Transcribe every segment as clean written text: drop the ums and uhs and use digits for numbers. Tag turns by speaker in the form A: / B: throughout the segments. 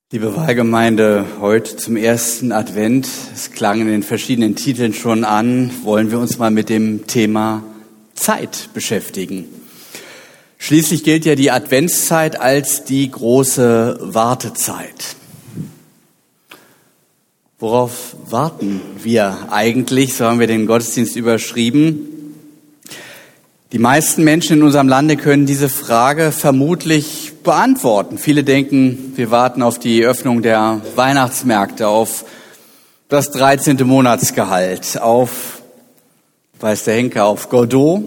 A: Liebe Wahlgemeinde, heute zum ersten Advent, es klang in den verschiedenen Titeln schon an, wollen wir uns mal mit dem Thema Zeit beschäftigen. Schließlich gilt ja die Adventszeit als die große Wartezeit. Worauf warten wir eigentlich? So haben wir den Gottesdienst überschrieben. Die meisten Menschen in unserem Lande können diese Frage vermutlich beantworten. Viele denken, wir warten auf die Öffnung der Weihnachtsmärkte, auf das 13. Monatsgehalt, auf, weiß der Henker, auf Godot.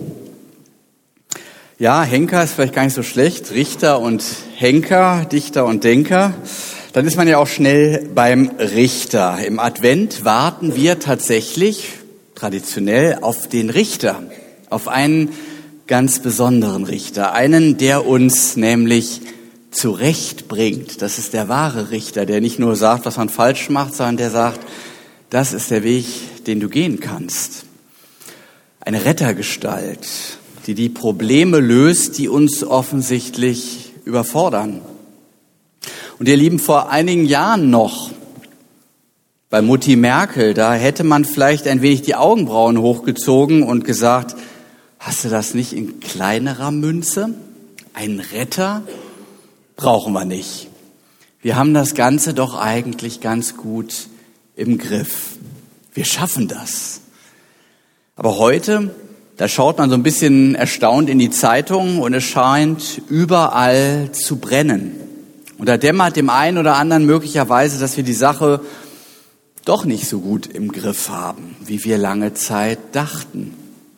A: Ja, Henker ist vielleicht gar nicht so schlecht, Richter und Henker, Dichter und Denker. Dann ist man ja auch schnell beim Richter. Im Advent warten wir tatsächlich traditionell auf den Richter, auf einen ganz besonderen Richter, einen, der uns nämlich zurechtbringt. Das ist der wahre Richter, der nicht nur sagt, was man falsch macht, sondern der sagt, das ist der Weg, den du gehen kannst. Eine Rettergestalt, die die Probleme löst, die uns offensichtlich überfordern. Und ihr Lieben, vor einigen Jahren noch, bei Mutti Merkel, da hätte man vielleicht ein wenig die Augenbrauen hochgezogen und gesagt, hast du das nicht in kleinerer Münze? Einen Retter brauchen wir nicht. Wir haben das Ganze doch eigentlich ganz gut im Griff. Wir schaffen das. Aber heute, da schaut man so ein bisschen erstaunt in die Zeitung und es scheint überall zu brennen. Und da dämmert dem einen oder anderen möglicherweise, dass wir die Sache doch nicht so gut im Griff haben, wie wir lange Zeit dachten.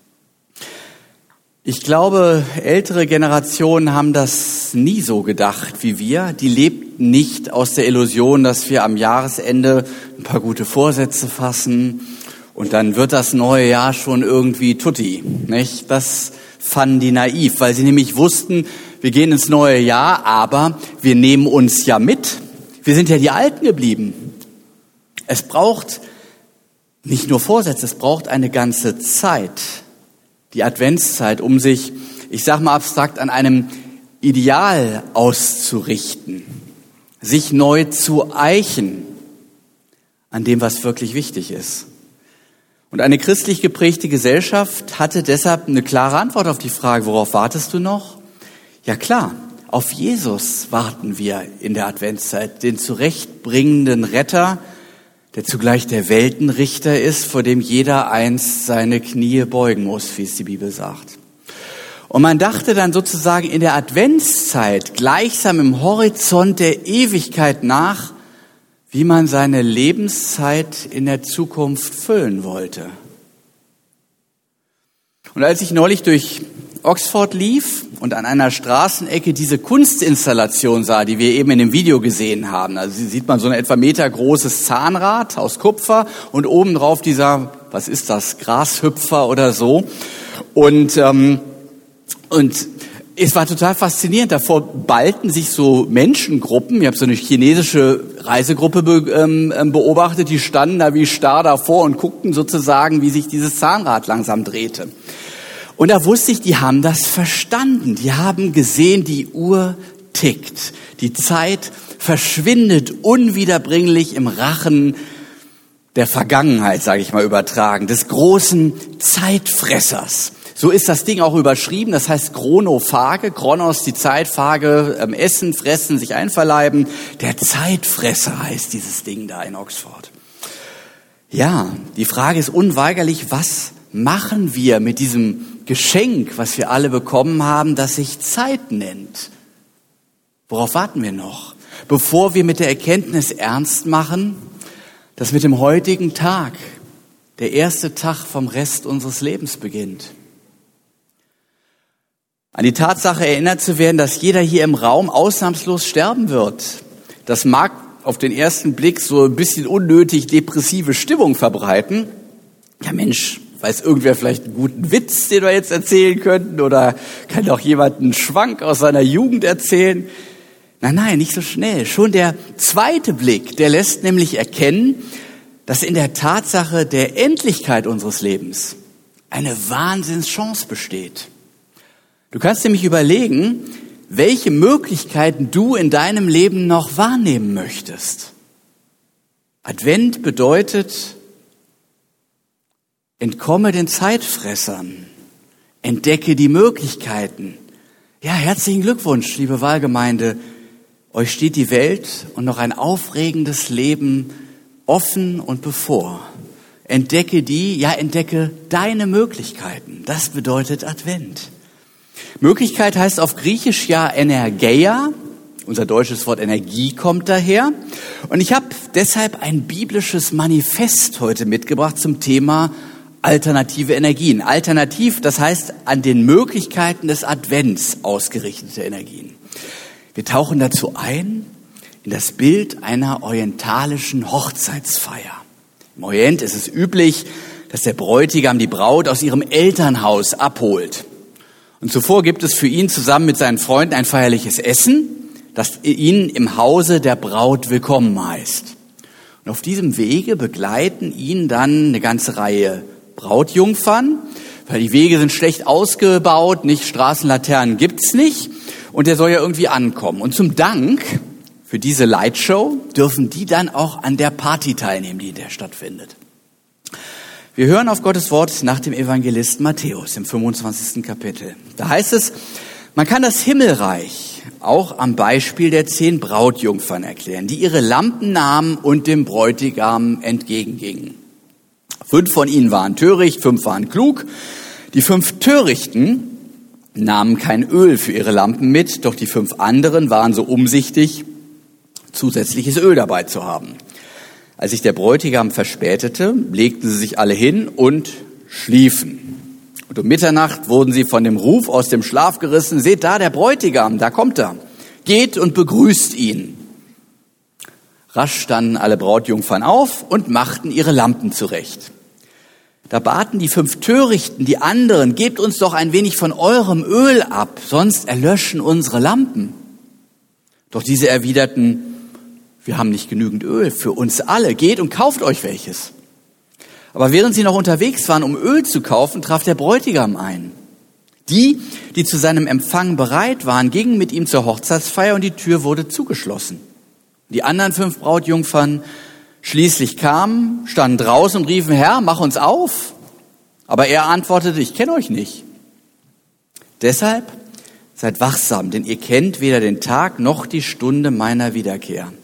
A: Ich glaube, ältere Generationen haben das nie so gedacht wie wir. Die lebten nicht aus der Illusion, dass wir am Jahresende ein paar gute Vorsätze fassen und dann wird das neue Jahr schon irgendwie tutti, nicht? Das fanden die naiv, weil sie nämlich wussten, wir gehen ins neue Jahr, aber wir nehmen uns ja mit. Wir sind ja die Alten geblieben. Es braucht nicht nur Vorsätze, es braucht eine ganze Zeit. Die Adventszeit, um sich, ich sag mal abstrakt, an einem Ideal auszurichten, sich neu zu eichen an dem, was wirklich wichtig ist. Und eine christlich geprägte Gesellschaft hatte deshalb eine klare Antwort auf die Frage, worauf wartest du noch? Ja klar, auf Jesus warten wir in der Adventszeit, den zurechtbringenden Retter, der zugleich der Weltenrichter ist, vor dem jeder einst seine Knie beugen muss, wie es die Bibel sagt. Und man dachte dann sozusagen in der Adventszeit gleichsam im Horizont der Ewigkeit nach, wie man seine Lebenszeit in der Zukunft füllen wollte. Und als ich neulich durch Oxford lief und an einer Straßenecke diese Kunstinstallation sah, die wir eben in dem Video gesehen haben. Also sieht man so ein etwa metergroßes Zahnrad aus Kupfer und obendrauf dieser, was ist das, Grashüpfer oder so. Und es war total faszinierend. Davor ballten sich so Menschengruppen. Ich habe so eine chinesische Reisegruppe beobachtet. Die standen da wie starr davor und guckten sozusagen, wie sich dieses Zahnrad langsam drehte. Und da wusste ich, die haben das verstanden. Die haben gesehen, die Uhr tickt. Die Zeit verschwindet unwiederbringlich im Rachen der Vergangenheit, sage ich mal übertragen, des großen Zeitfressers. So ist das Ding auch überschrieben, das heißt Chronophage, Chronos, die Zeitphage, essen, fressen, sich einverleiben. Der Zeitfresser heißt dieses Ding da in Oxford. Ja, die Frage ist unweigerlich, was machen wir mit diesem Geschenk, was wir alle bekommen haben, das sich Zeit nennt? Worauf warten wir noch? Bevor wir mit der Erkenntnis ernst machen, dass mit dem heutigen Tag der erste Tag vom Rest unseres Lebens beginnt. An die Tatsache erinnert zu werden, dass jeder hier im Raum ausnahmslos sterben wird. Das mag auf den ersten Blick so ein bisschen unnötig depressive Stimmung verbreiten. Ja Mensch, weiß irgendwer vielleicht einen guten Witz, den wir jetzt erzählen könnten? Oder kann auch jemand einen Schwank aus seiner Jugend erzählen? Nein, nicht so schnell. Schon der zweite Blick, der lässt nämlich erkennen, dass in der Tatsache der Endlichkeit unseres Lebens eine Wahnsinnschance besteht. Du kannst nämlich überlegen, welche Möglichkeiten du in deinem Leben noch wahrnehmen möchtest. Advent bedeutet, entkomme den Zeitfressern, entdecke die Möglichkeiten. Ja, herzlichen Glückwunsch, liebe Wahlgemeinde. Euch steht die Welt und noch ein aufregendes Leben offen und bevor. Entdecke entdecke deine Möglichkeiten. Das bedeutet Advent. Möglichkeit heißt auf Griechisch ja Energeia. Unser deutsches Wort Energie kommt daher. Und ich habe deshalb ein biblisches Manifest heute mitgebracht zum Thema alternative Energien. Alternativ, das heißt an den Möglichkeiten des Advents ausgerichtete Energien. Wir tauchen dazu ein in das Bild einer orientalischen Hochzeitsfeier. Im Orient ist es üblich, dass der Bräutigam die Braut aus ihrem Elternhaus abholt. Und zuvor gibt es für ihn zusammen mit seinen Freunden ein feierliches Essen, das ihn im Hause der Braut willkommen heißt. Und auf diesem Wege begleiten ihn dann eine ganze Reihe Brautjungfern, weil die Wege sind schlecht ausgebaut, nicht Straßenlaternen gibt's nicht und der soll ja irgendwie ankommen. Und zum Dank für diese Lightshow dürfen die dann auch an der Party teilnehmen, die in der stattfindet. Wir hören auf Gottes Wort nach dem Evangelisten Matthäus im 25. Kapitel. Da heißt es, man kann das Himmelreich auch am Beispiel der 10 Brautjungfern erklären, die ihre Lampen nahmen und dem Bräutigam entgegengingen. 5 von ihnen waren töricht, 5 waren klug. Die 5 Törichten nahmen kein Öl für ihre Lampen mit, doch die 5 anderen waren so umsichtig, zusätzliches Öl dabei zu haben. Als sich der Bräutigam verspätete, legten sie sich alle hin und schliefen. Und um Mitternacht wurden sie von dem Ruf aus dem Schlaf gerissen, seht da, der Bräutigam, da kommt er. Geht und begrüßt ihn. Rasch standen alle Brautjungfern auf und machten ihre Lampen zurecht. Da baten die 5 Törichten die anderen, gebt uns doch ein wenig von eurem Öl ab, sonst erlöschen unsere Lampen. Doch diese erwiderten, wir haben nicht genügend Öl für uns alle, geht und kauft euch welches. Aber während sie noch unterwegs waren, um Öl zu kaufen, traf der Bräutigam ein. Die zu seinem Empfang bereit waren, gingen mit ihm zur Hochzeitsfeier und die Tür wurde zugeschlossen. Die anderen 5 Brautjungfern schließlich kamen, standen draußen und riefen, Herr, mach uns auf. Aber er antwortete, ich kenne euch nicht. Deshalb seid wachsam, denn ihr kennt weder den Tag noch die Stunde meiner Wiederkehr.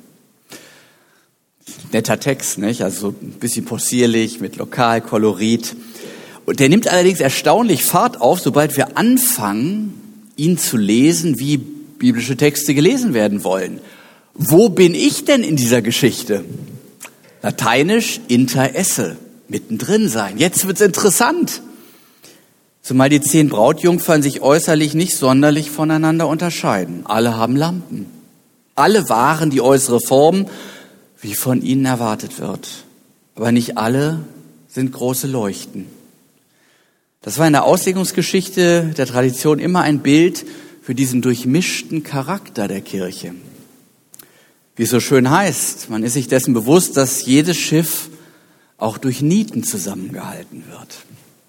A: Netter Text, nicht? Also ein bisschen possierlich, mit Lokalkolorit. Und der nimmt allerdings erstaunlich Fahrt auf, sobald wir anfangen, ihn zu lesen, wie biblische Texte gelesen werden wollen. Wo bin ich denn in dieser Geschichte? Lateinisch inter esse, mittendrin sein. Jetzt wird's interessant. Zumal die 10 Brautjungfern sich äußerlich nicht sonderlich voneinander unterscheiden. Alle haben Lampen. Alle wahren die äußere Form, wie von ihnen erwartet wird. Aber nicht alle sind große Leuchten. Das war in der Auslegungsgeschichte der Tradition immer ein Bild für diesen durchmischten Charakter der Kirche. Wie es so schön heißt, man ist sich dessen bewusst, dass jedes Schiff auch durch Nieten zusammengehalten wird.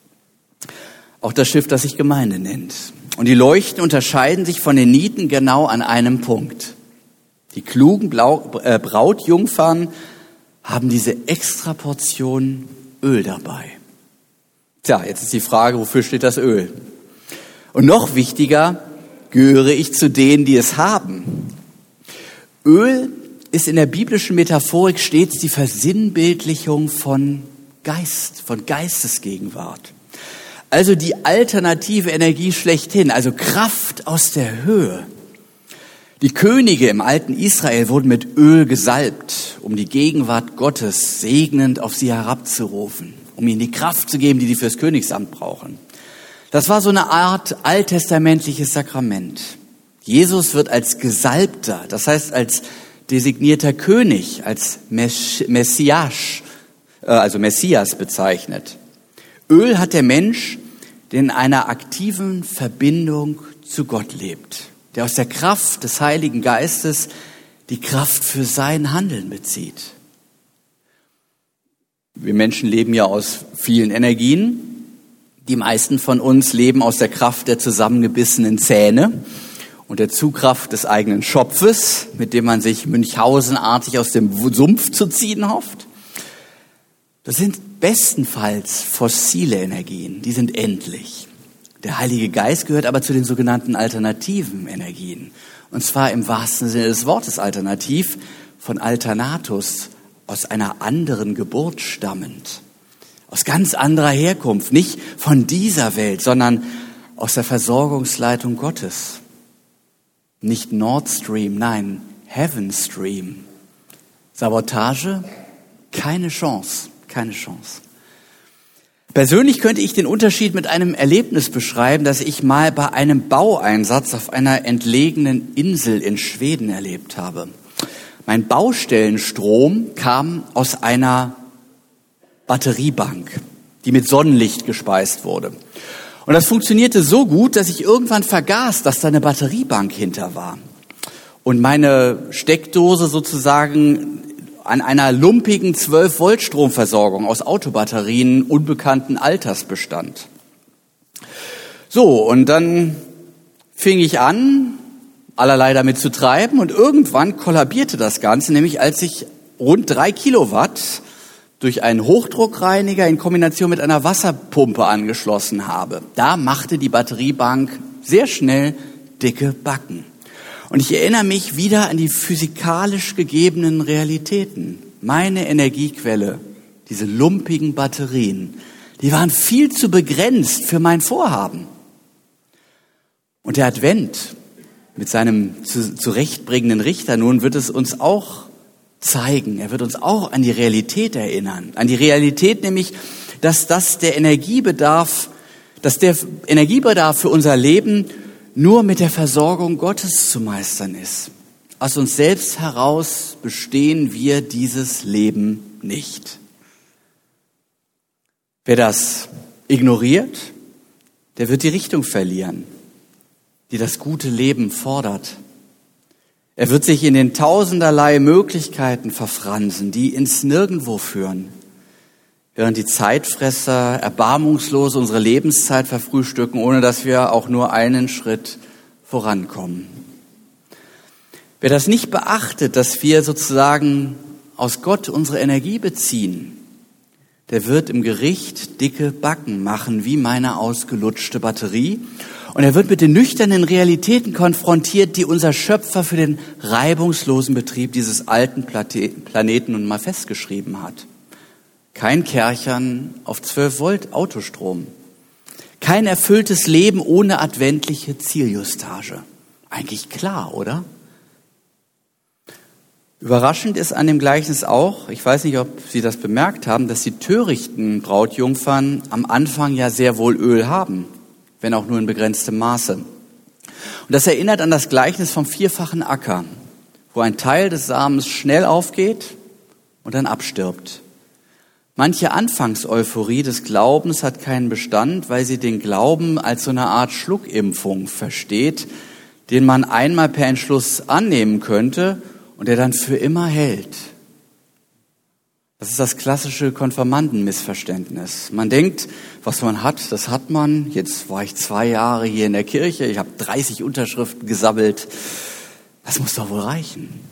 A: Auch das Schiff, das sich Gemeinde nennt. Und die Leuchten unterscheiden sich von den Nieten genau an einem Punkt. Die klugen Brautjungfern haben diese extra Portion Öl dabei. Tja, jetzt ist die Frage, wofür steht das Öl? Und noch wichtiger, gehöre ich zu denen, die es haben? Öl ist in der biblischen Metaphorik stets die Versinnbildlichung von Geist, von Geistesgegenwart. Also die alternative Energie schlechthin, also Kraft aus der Höhe. Die Könige im alten Israel wurden mit Öl gesalbt, um die Gegenwart Gottes segnend auf sie herabzurufen, um ihnen die Kraft zu geben, die sie fürs Königsamt brauchen. Das war so eine Art alttestamentliches Sakrament. Jesus wird als Gesalbter, das heißt als designierter König, als Messias bezeichnet. Öl hat der Mensch, der in einer aktiven Verbindung zu Gott lebt, der aus der Kraft des Heiligen Geistes die Kraft für sein Handeln bezieht. Wir Menschen leben ja aus vielen Energien. Die meisten von uns leben aus der Kraft der zusammengebissenen Zähne und der Zugkraft des eigenen Schopfes, mit dem man sich Münchhausenartig aus dem Sumpf zu ziehen hofft. Das sind bestenfalls fossile Energien, die sind endlich. Der Heilige Geist gehört aber zu den sogenannten alternativen Energien. Und zwar im wahrsten Sinne des Wortes alternativ, von alternatus, aus einer anderen Geburt stammend. Aus ganz anderer Herkunft, nicht von dieser Welt, sondern aus der Versorgungsleitung Gottes. Nicht Nord Stream, nein, Heaven Stream. Sabotage? Keine Chance, keine Chance. Persönlich könnte ich den Unterschied mit einem Erlebnis beschreiben, das ich mal bei einem Baueinsatz auf einer entlegenen Insel in Schweden erlebt habe. Mein Baustellenstrom kam aus einer Batteriebank, die mit Sonnenlicht gespeist wurde. Und das funktionierte so gut, dass ich irgendwann vergaß, dass da eine Batteriebank hinter war. Und meine Steckdose sozusagen an einer lumpigen 12-Volt-Stromversorgung aus Autobatterien unbekannten Alters bestand. So, und dann fing ich an, allerlei damit zu treiben, und irgendwann kollabierte das Ganze, nämlich als ich rund 3 Kilowatt durch einen Hochdruckreiniger in Kombination mit einer Wasserpumpe angeschlossen habe. Da machte die Batteriebank sehr schnell dicke Backen. Und ich erinnere mich wieder an die physikalisch gegebenen Realitäten. Meine Energiequelle, diese lumpigen Batterien, die waren viel zu begrenzt für mein Vorhaben. Und der Advent mit seinem zurechtbringenden Richter nun wird es uns auch zeigen. Er wird uns auch an die Realität erinnern. An die Realität nämlich, dass der Energiebedarf für unser Leben nur mit der Versorgung Gottes zu meistern ist. Aus uns selbst heraus bestehen wir dieses Leben nicht. Wer das ignoriert, der wird die Richtung verlieren, die das gute Leben fordert. Er wird sich in den tausenderlei Möglichkeiten verfransen, die ins Nirgendwo führen, während die Zeitfresser erbarmungslos unsere Lebenszeit verfrühstücken, ohne dass wir auch nur einen Schritt vorankommen. Wer das nicht beachtet, dass wir sozusagen aus Gott unsere Energie beziehen, der wird im Gericht dicke Backen machen, wie meine ausgelutschte Batterie. Und er wird mit den nüchternen Realitäten konfrontiert, die unser Schöpfer für den reibungslosen Betrieb dieses alten Planeten nun mal festgeschrieben hat. Kein Kärchern auf 12 Volt Autostrom. Kein erfülltes Leben ohne adventliche Zieljustage. Eigentlich klar, oder? Überraschend ist an dem Gleichnis auch, ich weiß nicht, ob Sie das bemerkt haben, dass die törichten Brautjungfern am Anfang ja sehr wohl Öl haben, wenn auch nur in begrenztem Maße. Und das erinnert an das Gleichnis vom 4-fachen Acker, wo ein Teil des Samens schnell aufgeht und dann abstirbt. Manche Anfangseuphorie des Glaubens hat keinen Bestand, weil sie den Glauben als so eine Art Schluckimpfung versteht, den man einmal per Entschluss annehmen könnte und der dann für immer hält. Das ist das klassische Konfirmandenmissverständnis. Man denkt, was man hat, das hat man. Jetzt war ich 2 Jahre hier in der Kirche, ich habe 30 Unterschriften gesammelt. Das muss doch wohl reichen.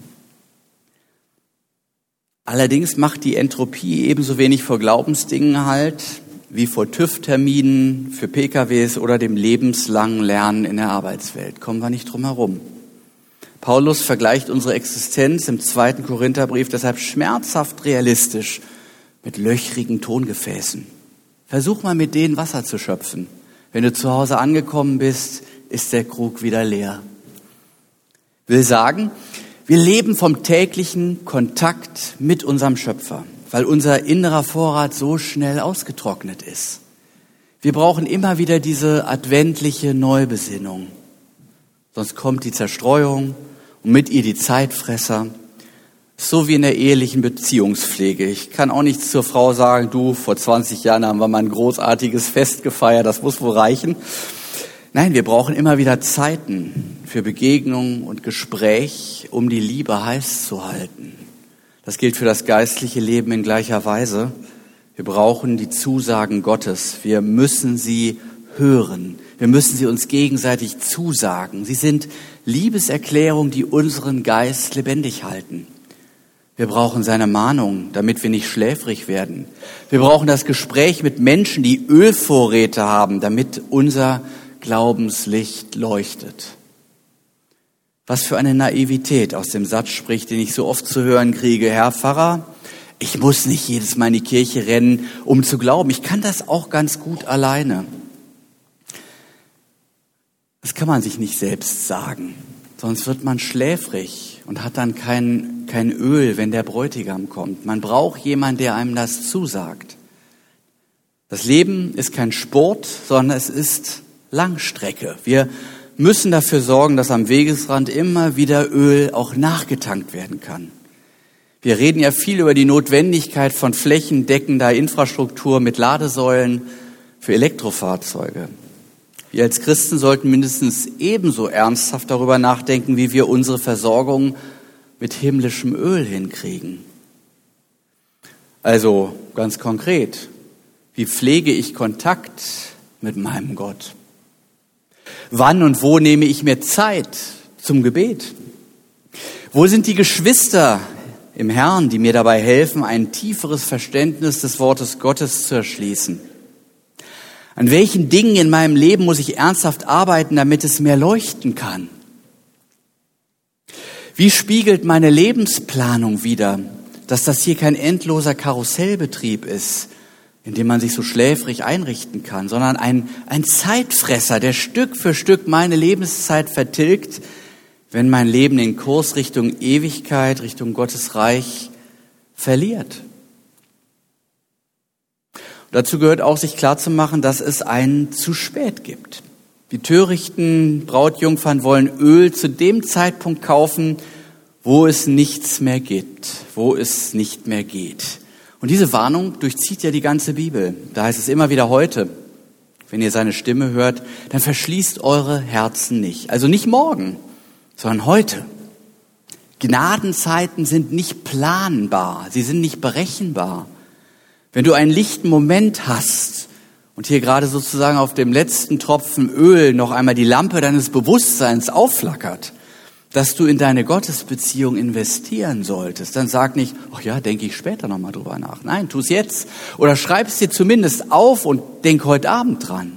A: Allerdings macht die Entropie ebenso wenig vor Glaubensdingen halt, wie vor TÜV-Terminen für PKWs oder dem lebenslangen Lernen in der Arbeitswelt. Kommen wir nicht drum herum. Paulus vergleicht unsere Existenz im 2. Korintherbrief deshalb schmerzhaft realistisch mit löchrigen Tongefäßen. Versuch mal mit denen Wasser zu schöpfen. Wenn du zu Hause angekommen bist, ist der Krug wieder leer. Will sagen, wir leben vom täglichen Kontakt mit unserem Schöpfer, weil unser innerer Vorrat so schnell ausgetrocknet ist. Wir brauchen immer wieder diese adventliche Neubesinnung. Sonst kommt die Zerstreuung und mit ihr die Zeitfresser. So wie in der ehelichen Beziehungspflege. Ich kann auch nicht zur Frau sagen, du, vor 20 Jahren haben wir mal ein großartiges Fest gefeiert, das muss wohl reichen. Nein, wir brauchen immer wieder Zeiten für Begegnung und Gespräch, um die Liebe heiß zu halten. Das gilt für das geistliche Leben in gleicher Weise. Wir brauchen die Zusagen Gottes. Wir müssen sie hören. Wir müssen sie uns gegenseitig zusagen. Sie sind Liebeserklärungen, die unseren Geist lebendig halten. Wir brauchen seine Mahnung, damit wir nicht schläfrig werden. Wir brauchen das Gespräch mit Menschen, die Ölvorräte haben, damit unser Glaubenslicht leuchtet. Was für eine Naivität aus dem Satz spricht, den ich so oft zu hören kriege. Herr Pfarrer, ich muss nicht jedes Mal in die Kirche rennen, um zu glauben. Ich kann das auch ganz gut alleine. Das kann man sich nicht selbst sagen, sonst wird man schläfrig und hat dann kein Öl, wenn der Bräutigam kommt. Man braucht jemanden, der einem das zusagt. Das Leben ist kein Sport, sondern es ist Langstrecke. Wir müssen dafür sorgen, dass am Wegesrand immer wieder Öl auch nachgetankt werden kann. Wir reden ja viel über die Notwendigkeit von flächendeckender Infrastruktur mit Ladesäulen für Elektrofahrzeuge. Wir als Christen sollten mindestens ebenso ernsthaft darüber nachdenken, wie wir unsere Versorgung mit himmlischem Öl hinkriegen. Also ganz konkret, wie pflege ich Kontakt mit meinem Gott? Wann und wo nehme ich mir Zeit zum Gebet? Wo sind die Geschwister im Herrn, die mir dabei helfen, ein tieferes Verständnis des Wortes Gottes zu erschließen? An welchen Dingen in meinem Leben muss ich ernsthaft arbeiten, damit es mehr leuchten kann? Wie spiegelt meine Lebensplanung wider, dass das hier kein endloser Karussellbetrieb ist, in dem man sich so schläfrig einrichten kann, sondern ein Zeitfresser, der Stück für Stück meine Lebenszeit vertilgt, wenn mein Leben den Kurs Richtung Ewigkeit, Richtung Gottes Reich verliert. Dazu gehört auch, sich klarzumachen, dass es einen zu spät gibt. Die törichten Brautjungfern wollen Öl zu dem Zeitpunkt kaufen, wo es nichts mehr gibt, wo es nicht mehr geht. Und diese Warnung durchzieht ja die ganze Bibel. Da heißt es immer wieder heute, wenn ihr seine Stimme hört, dann verschließt eure Herzen nicht. Also nicht morgen, sondern heute. Gnadenzeiten sind nicht planbar, sie sind nicht berechenbar. Wenn du einen lichten Moment hast und hier gerade sozusagen auf dem letzten Tropfen Öl noch einmal die Lampe deines Bewusstseins aufflackert, dass du in deine Gottesbeziehung investieren solltest, dann sag nicht, ach ja, denke ich später nochmal drüber nach. Nein, tu es jetzt. Oder schreib es dir zumindest auf und denk heute Abend dran.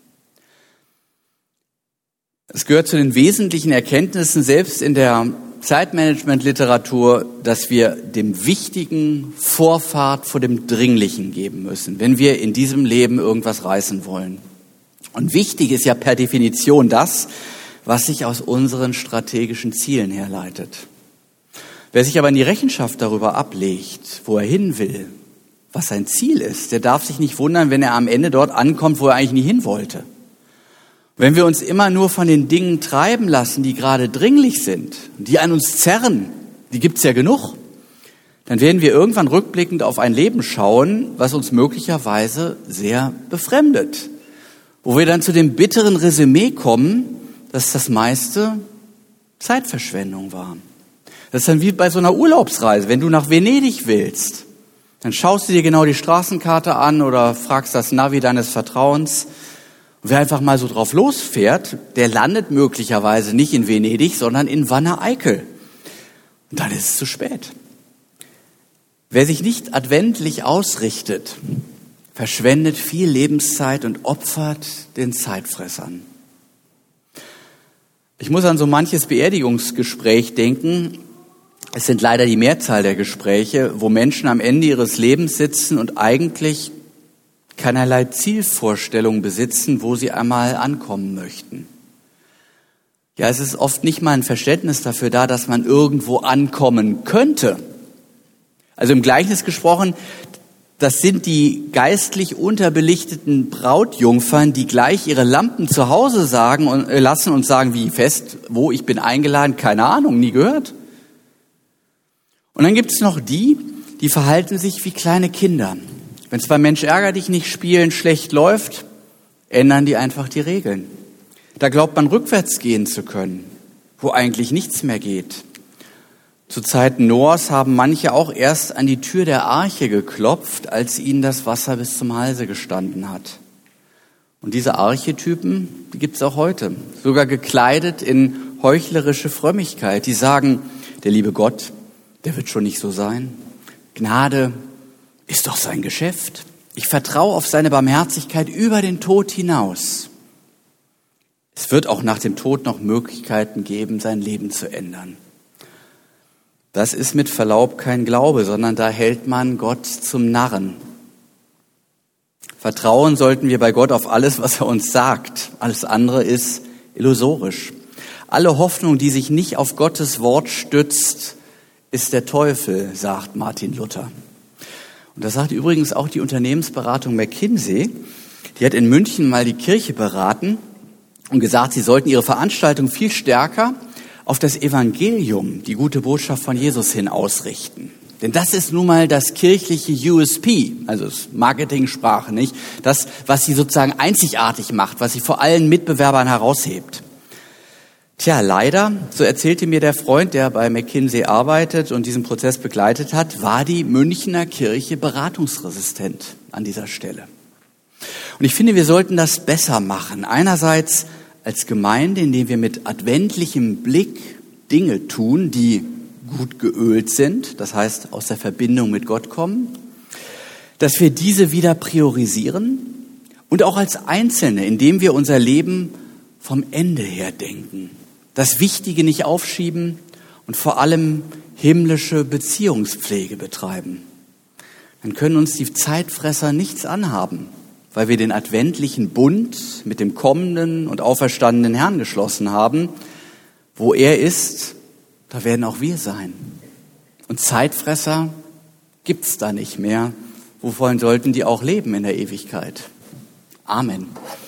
A: Es gehört zu den wesentlichen Erkenntnissen, selbst in der Zeitmanagement-Literatur, dass wir dem Wichtigen Vorfahrt vor dem Dringlichen geben müssen, wenn wir in diesem Leben irgendwas reißen wollen. Und wichtig ist ja per Definition das, was sich aus unseren strategischen Zielen herleitet. Wer sich aber in die Rechenschaft darüber ablegt, wo er hin will, was sein Ziel ist, der darf sich nicht wundern, wenn er am Ende dort ankommt, wo er eigentlich nie hin wollte. Wenn wir uns immer nur von den Dingen treiben lassen, die gerade dringlich sind, die an uns zerren, die gibt's ja genug, dann werden wir irgendwann rückblickend auf ein Leben schauen, was uns möglicherweise sehr befremdet. Wo wir dann zu dem bitteren Resümee kommen, dass das meiste Zeitverschwendung war. Das ist dann wie bei so einer Urlaubsreise. Wenn du nach Venedig willst, dann schaust du dir genau die Straßenkarte an oder fragst das Navi deines Vertrauens. Und wer einfach mal so drauf losfährt, der landet möglicherweise nicht in Venedig, sondern in Wanne-Eickel. Und dann ist es zu spät. Wer sich nicht adventlich ausrichtet, verschwendet viel Lebenszeit und opfert den Zeitfressern. Ich muss an so manches Beerdigungsgespräch denken. Es sind leider die Mehrzahl der Gespräche, wo Menschen am Ende ihres Lebens sitzen und eigentlich keinerlei Zielvorstellung besitzen, wo sie einmal ankommen möchten. Ja, es ist oft nicht mal ein Verständnis dafür da, dass man irgendwo ankommen könnte. Also im Gleichnis gesprochen, das sind die geistlich unterbelichteten Brautjungfern, die gleich ihre Lampen zu Hause lassen und sagen, wie fest, wo, ich bin eingeladen, keine Ahnung, nie gehört. Und dann gibt es noch die verhalten sich wie kleine Kinder. Wenn es beim Mensch ärger dich nicht spielen schlecht läuft, ändern die einfach die Regeln. Da glaubt man, rückwärts gehen zu können, wo eigentlich nichts mehr geht. Zu Zeiten Noahs haben manche auch erst an die Tür der Arche geklopft, als ihnen das Wasser bis zum Halse gestanden hat. Und diese Archetypen, die gibt es auch heute, sogar gekleidet in heuchlerische Frömmigkeit. Die sagen, der liebe Gott, der wird schon nicht so sein. Gnade ist doch sein Geschäft. Ich vertraue auf seine Barmherzigkeit über den Tod hinaus. Es wird auch nach dem Tod noch Möglichkeiten geben, sein Leben zu ändern. Das ist mit Verlaub kein Glaube, sondern da hält man Gott zum Narren. Vertrauen sollten wir bei Gott auf alles, was er uns sagt. Alles andere ist illusorisch. Alle Hoffnung, die sich nicht auf Gottes Wort stützt, ist der Teufel, sagt Martin Luther. Und das sagt übrigens auch die Unternehmensberatung McKinsey. Die hat in München mal die Kirche beraten und gesagt, sie sollten ihre Veranstaltung viel stärker auf das Evangelium, die gute Botschaft von Jesus hin ausrichten. Denn das ist nun mal das kirchliche USP, also das Marketing-Sprache, nicht? Das, was sie sozusagen einzigartig macht, was sie vor allen Mitbewerbern heraushebt. Tja, leider, so erzählte mir der Freund, der bei McKinsey arbeitet und diesen Prozess begleitet hat, war die Münchner Kirche beratungsresistent an dieser Stelle. Und ich finde, wir sollten das besser machen. Einerseits als Gemeinde, indem wir mit adventlichem Blick Dinge tun, die gut geölt sind, das heißt aus der Verbindung mit Gott kommen, dass wir diese wieder priorisieren und auch als Einzelne, indem wir unser Leben vom Ende her denken, das Wichtige nicht aufschieben und vor allem himmlische Beziehungspflege betreiben. Dann können uns die Zeitfresser nichts anhaben, weil wir den adventlichen Bund mit dem kommenden und auferstandenen Herrn geschlossen haben. Wo er ist, da werden auch wir sein. Und Zeitfresser gibt's da nicht mehr. Wovon sollten die auch leben in der Ewigkeit? Amen.